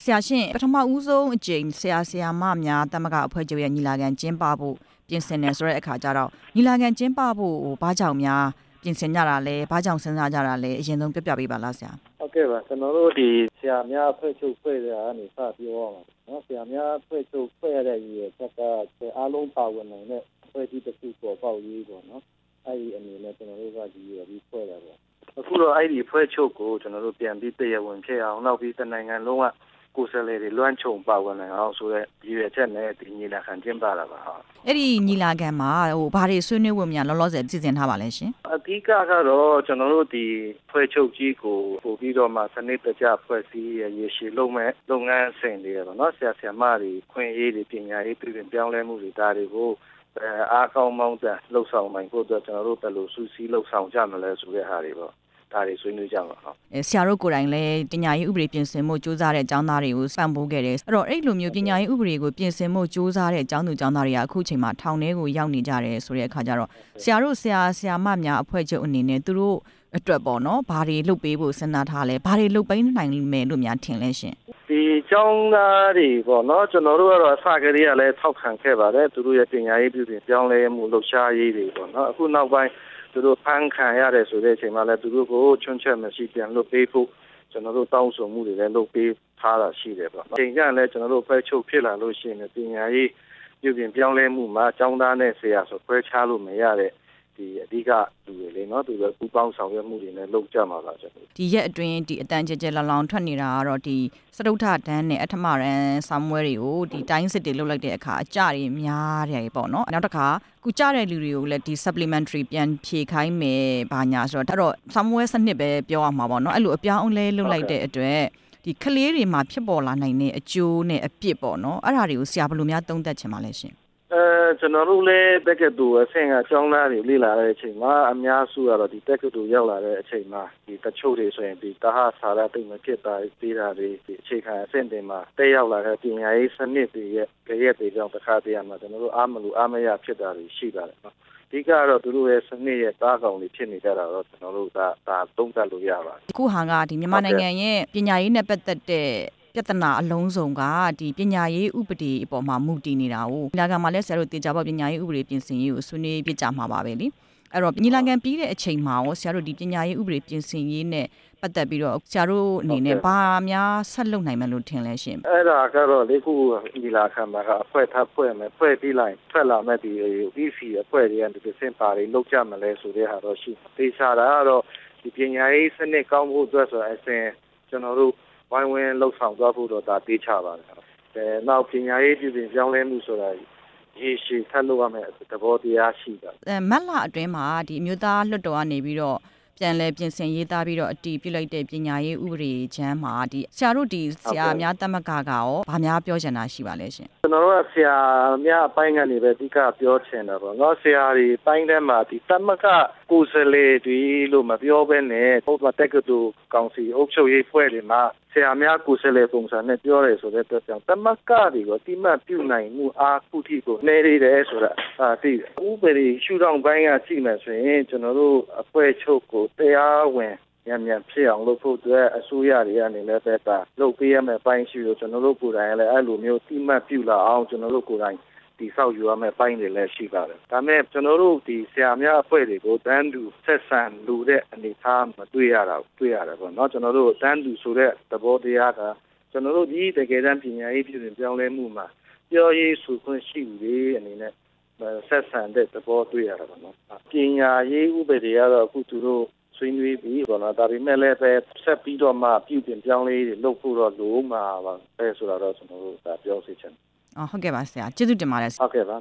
ဆရာရှင်ပထမဦးဆုံးအကြိမ်ဆရာမများတမကအဖွဲ့ချုပ်ရဲ့ညီလာခံကျင်းပဖို့ပြင်ဆင်နေဆိုတဲ့အခါကျတော့ညီလာခံကျင်းပဖို့ဘာကြောင့်များပြင်ဆင်ကြတာလဲဘာကြောင့်စဉ်းစားကြတာလဲအရင်ဆုံးပြပြပေးပါလားဆရာဟုတ်ကဲ့ပါကျွန်တော်တို့ဒီဆရာများအဖွဲ့ချုပ်ဖွဲ့ရတာကနေစပြောအောင်နော်ဆရာများအဖွဲ့ချုပ်ဖွဲ့ရတဲ့ရည်ချက်ကအားလုံးပါဝင်နိုင်တဲ့အဖွဲ့အစည်းတစ်ခုပေါ်ပေါက်ရေးပေါ့နော်အဲ့ဒီအနေနဲ့ကျွန်တော်တို့ကဒီဖွဲ့တာပေါ့အခုတော့အဲ့ဒီအဖွဲ့ချုပ်ကိုကျွန်တော်တို့ပြန်ပြီးတရားဝင်ဖြစ်အောင်နောက်ပြီးတနိုင်ငံလုံးကကိုယ်စားလှယ်တွေလွှမ်းခြုံပါဝင်နိုင်အောင်ဆိုတဲ့ရည်ရွယ်ချက်နဲ့ဒီညီလာခံကျင်းပတာပါဟုတ်အဲ့ဒီညီလာခံမှာဘာတွေဆွေးနွေးဖို့များလောလောဆယ်စီစဉ်ထားပါလဲရှင်အဓိကကတော့ကျွန်တော်တို့ဒီဖွဲ့ချုပ်ကြီးကိုပို့ပြီးတော့မှစနစ်တကျဖွဲ့စည်းရရှိလုပ်မဲ့လုပ်ငန်းစဉ်တွေပေါ့နော်ဆရာမတွေခွင့်ရေးတွေပညာရေးပြည်ပြောင်းလဲမှုတွေဒါတွေကိုအားကောင်းမောင်းတဲ့လှုပ်ဆောင်နိုင်ဖို့အတွက်ကျွန်တော်တို့ဘယ်လိုစူးစီးလှုပ်ဆောင်ကြမလဲဆိုတဲ့ဟာတွေပေါ့ဒါတွေဆွေးနွေးကြမှာဟုတ်ဆရာတို့ကိုယ်တိုင်လည်းပညာရေးဥပဒေပြင်ဆင်မှုစ조사တဲ့အကြောင်းသားတွေကိုပံ့ပိုးခဲ့တယ်အဲ့တော့အဲ့လိုမျိုးပညာရေးဥပဒေကိုပြင်ဆင်မှုစ조사တဲ့အကြောင်းသူအကြောင်းသားတွေကအခုချိန်မှာထောင်ထဲကိုရောက်နေကြတယ်ဆိုတဲ့အခါကျတော့ဆရာတို့ဆရာမများအဖွဲ့ချုပ်အနေနဲ့သူတို့အတွက်ပေါ့နော်ဘာတွေလုပ်ပေးဖို့စဉ်းစားထားလဲဘာတွေလုပ်ပေးနိုင်မယ်လို့များထင်လဲရှင်ဒီကျောင်းသားတွေပေါ့နော်ကျွန်တော်တို့ကတော့အစကတည်းကလည်းထောက်ခံခဲ့ပါတယ်သူတို့ရဲ့ပညာရေးပြည်ပြောင်းလဲမှုလှုပ်ရှားရေးတွေပေါ့နော်အခုနောက်ပိုင်းသူတို့ဖန်ခံရတယ်ဆိုတဲ့အချိန်မှာလည်းသူတို့ကိုချွန်းချက်မရှိပြန်လုပ်ပေးဖို့ကျွန်တော်တို့တောင်းဆိုမှုတွေလည်းလုပ်ပေးထားတာရှိတယ်ပေါ့။ချိန်ကျရင်လည်းကျွန်တော်တို့ဖွဲ့ချုပ်ဖြစ်လာလို့ရှိရင်ပညာရေးပြည်ပြောင်းလဲမှုမှာကျောင်းသားနဲ့ဆရာဆိုဖွဲ့ခြားလို့မရတဲ့ဒီအဓိကလူတွေလေနော်သူတို့ပူပေါင်းဆောင်ရွက်မှုတွေနဲ့လုပ်ကြမှာပါကျွန်တော်ဒီရက်အတွင်းဒီအတန်ကြဲလောင်ထွက်နေတာကတော့ဒီစတုထတန်းနဲ့အထမရန်ဆောင်းပွဲတွေကိုဒီတိုင်းစစ်တွေလုပ်လိုက်တဲ့အခါအကြတွေများတယ်ပေါ့နော်နောက်တစ်ခါကုကြတဲ့လူတွေကိုလည်းဒီ supplementary ပြန်ဖြည့်ခိုင်းမယ်ဘာညာဆိုတော့အဲ့တော့ဆောင်းပွဲစနစ်ပဲပြောရမှာပေါ့နော်အဲ့လိုအပြောင်းအလဲလုပ်လိုက်တဲ့အတွက်ဒီကလေးတွေမှာဖြစ်ပေါ်လာနိုင်တဲ့အကျိုးနဲ့အပြစ်ပေါ့နော်အဲ့ဒါတွေကိုဆရာဘယ်လိုများသုံးသပ်ချင်ပါလဲရှင်ကျွန်တော်တို့လည်းတက္ကသိုလ်အဆင့်ကကျောင်းသားတွေလေ့လာတဲ့အချိန်မှာအများစုကတော့ဒီတက္ကသိုလ်ရောက်လာတဲ့အချိန်မှာဒီတချို့တွေဆိုရင်ဒီတဟဆာရတိတ်မဖြစ်တာပြီးတာတွေဒီအခြေခံအဆင့်တွေမှာတက်ရောက်လာတဲ့ပညာရေးစနစ်တွေရဲ့ကြရက်တွေကြောင့်တစ်ခါတည်းမှာကျွန်တော်တို့အားမရဖြစ်တာတွေရှိပါတယ်နော်အဓိကတော့သူတို့ရဲ့စနစ်ရဲ့တားကောင်တွေဖြစ်နေကြတာတော့ကျွန်တော်တို့ဒါသုံးသပ်လို့ရပါတယ်အခုဟာကဒီမြန်မာနိုင်ငံရဲ့ပညာရေးနဲ့ပတ်သက်တဲ့ပြဿနာအလုံးစုံကဒီပညာရေးဥပဒေအပေါ်မှာမူတည်နေတာကိုညီလာခံမှာလည်းဆရာတို့တေချာပေါပညာရေးဥပဒေပြင်ဆင်ရေးကိုဆွေးနွေးပြကြမှာပါပဲလေအဲ့တော့ညီလာခံပြီးတဲ့အချိန်မှာရောဆရာတို့ဒီပညာရေးဥပဒေပြင်ဆင်ရေးနဲ့ပတ်သက်ပြီးတော့ဆရာတို့အနေနဲ့ဘာများဆက်လုပ်နိုင်မယ်လို့ထင်လဲရှင်အဲ့ဒါကတော့လေခုညီလာခံမှာကအဖွဲ့ထပ်ဖွဲ့မယ်ဖွဲ့ပြီးလိုက်ထွက်လာမဲ့ဒီ PC အဖွဲ့တွေကဒီစင်ပါတွေလုပ်ကြမလဲဆိုတဲ့ဟာတော့ရှိတေချာတာကတော့ဒီပညာရေးစနစ်ကောင်းဖို့အတွက်ဆိုအစဉ်ကျွန်တော်တို့ဝိုင်းဝန်းလှုပ်ဆောင်သွားဖို့တော့ဒါတေးချပါတယ်။နောက်ပညာရေးပြည်ပြောင်းလဲမှုဆိုတာရေရှည်ထပ်လုပ်ရမယ့်သဘောတရားရှိတာ။မတ်လအတွင်းမှာဒီအမျိုးသားလွှတ်တော်ကနေပြီးတော့ပြန်လဲပြင်ဆင်ရေးသားပြီးတော့အတည်ပြုလိုက်တဲ့ပညာရေးဥပဒေချမ်းမှာဒီဆရာတို့ဒီဆရာများသမဂ္ဂကရောဘာများပြောချင်တာရှိပါလဲရှင်။ကျွန်တော်တို့ကဆရာများအပိုင်းကနေပဲအဓိကပြောချင်တာပေါ့နော်။ဆရာတွေပိုင်းထဲမှာဒီသမဂ္ဂကိုယ်စားလှယ်တွေလို့မပြောဘဲနဲ့ဘုရားတက္ကသိုလ်ကောင်စီအုပ်ချုပ်ရေးဖွဲ့တွေမှာဆရာများကိုယ်စားလှယ်ပုံစံနဲ့ပြောရဲဆိုတဲ့အတွက်ကြောင့်သမဂ္ဂတွေကိုတိမှတ်ပြုနိုင်မှုအားခုထိကိုနေရတဲ့ဆိုတာသိတယ်။ဥပဒေရှုထောင့်ပိုင်းကကြည့်မယ်ဆိုရင်ကျွန်တော်တို့အဖွဲ့ချုပ်ကိုတရားဝင်မြန်ဖြစ်အောင်လုပ်ဖို့အတွက်အစိုးရတွေကနေလည်းပဲလုပ်ပေးရမယ့်ပိုင်းရှိလို့ကျွန်တော်တို့ကိုယ်တိုင်လည်းအဲ့လိုမျိုးတိမှတ်ပြုလာအောင်ကျွန်တော်တို့ကိုယ်တိုင်ဒီဆောက်ယူရမယ့်ပိုင်းတွေလည်းရှိပါတယ်။ဒါမဲ့ကျွန်တော်တို့ဒီဆရာများအဖွဲ့တွေကိုတန်းတူဆက်ဆံလူတဲ့အနေအထားမတွေ့ရတာတွေ့ရတယ်ပေါ့နော်။ကျွန်တော်တို့တန်းတူဆိုတဲ့သဘောတရားကကျွန်တော်တို့ဒီတကယ်တမ်းပညာရေးပြည်ပြောင်းလဲမှုမှာပြောရေးဆိုခွင့်ရှိသူတွေအနေနဲ့ဆက်ဆံတဲ့သဘောတွေ့ရတာပေါ့နော်။ပညာရေးဥပဒေကတော့အခုသူတို့ဆွေးနွေးပြီးပေါ့နော်ဒါပေမဲ့လည်းပဲဆက်ပြီးတော့မှပြုပြင်ပြောင်းလဲတွေလုပ်ဖို့တော့လိုမှာပါပဲဆိုတော့ကျွန်တော်တို့ပြောစီချင်ဟုတ်ကဲ့ပါဆရာကျေးဇူးတင်ပါတယ်ဟုတ်ကဲ့ပါ